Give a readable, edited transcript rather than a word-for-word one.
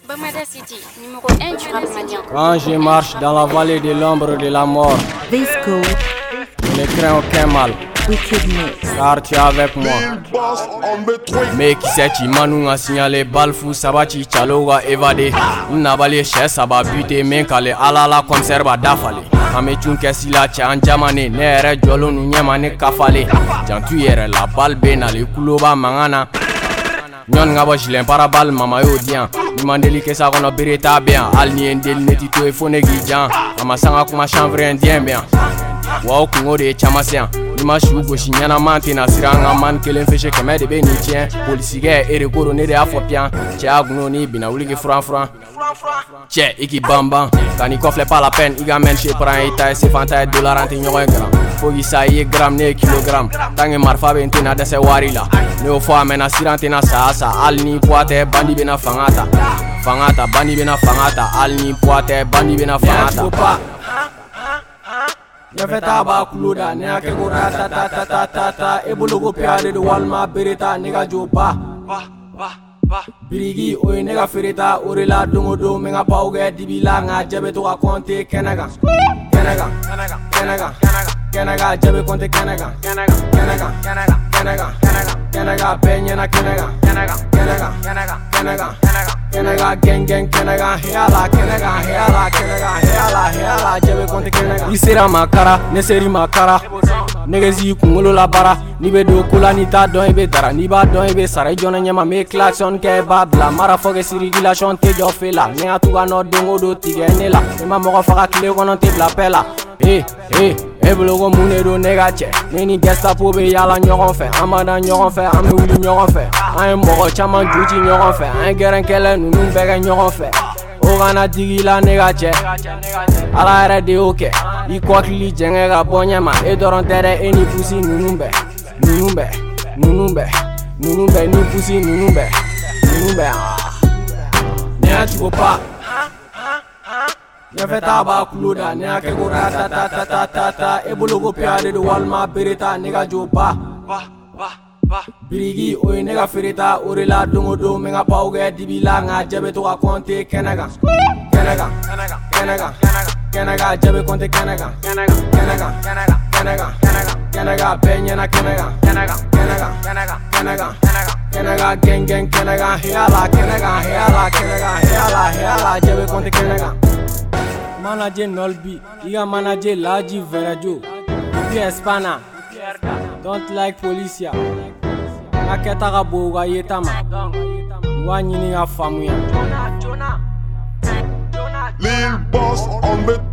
Bamada City, numéro 1 du rap malien. Quand je marche dans la vallée de l'ombre de la mort, Visco, je ne crains aucun mal, car tu es avec moi. Mais qui sait, tu m'as nous a signalé, Balfou, Sabati, Chaloga, évadé. N'abalé, chez Saba, buté, Menkale, Alala, conserva, Dafale. Kame chunke sila cha anjamane, nere jolo nu nyamane kafale. Jantu yere la balle benale, kuloba mangana. Nyon nga ba jilen para bal mama yo dian. Ni mandeli ke sa kono bereta bien. Al ni endel neti to e fone gijan. Ama sanga kuma chanvre indien bien. Wa o kungo de chamasen. Ni ma shu go shinyana mante na siranga man kelen feshe keme de be ni tien. Polisige ere goro ne de afopian. Che agno ni bina wuli ke fran. Che iki bamba. Kani kofle pas la peine. Iga men che pran ita se fanta dollar ante nyoy gram. Fogi sa ye gram ne kilogram. Tange marfa bente na dese warila. Ne o fo amena sirante na sa al ni poate bandi bena fangata bandi bena fangata al ni poate bandi bena fangata ya feta ba kuluda ne ake gora ta e bulugo piade de walma bereta ne ga jopa birigi o ne ga fereta orela dongodo me ga pauge dibila nga jabe to ka konte kenaga jabe konte kenaga peñena kenaga gang kenaga heala jabe konte kenaga isera makara neseri makara negezi kungolo la bara ni be do kula ni ta don be dara ni ba don be sara jona nyama me klaxon ke babla mara foge circulation te jo fela ne atuga no dongo do tigenela e ma mo fa kle kono te bla pela e blogo mune do negache ni gestapo be yala nyogon fe amada nyogon fe ame wuli nyogon fe ay mogo chama juji nyogon fe ay geren kele nunu bega nyogon fe o gana digila negache ala era de oke I kwakli jenge ga bonyama e doron tere eni pusi nunumbe ni pusi nunumbe ne atugo pa ya feta ba kuluda ne ake gora ta e bulugo piade de walma bereta ne ga jopa birigi o ne ga fereta orela dongodo me ga pauge dibila nga jabe to ka konte kenaga jabe konte kenaga peñena kenaga gang kenaga heala jabe konte kenaga manager nolbi iga manager laji verajo ibi espana don't like policia aketa ga boga yetama wanyini ga famuya Lil Boss on the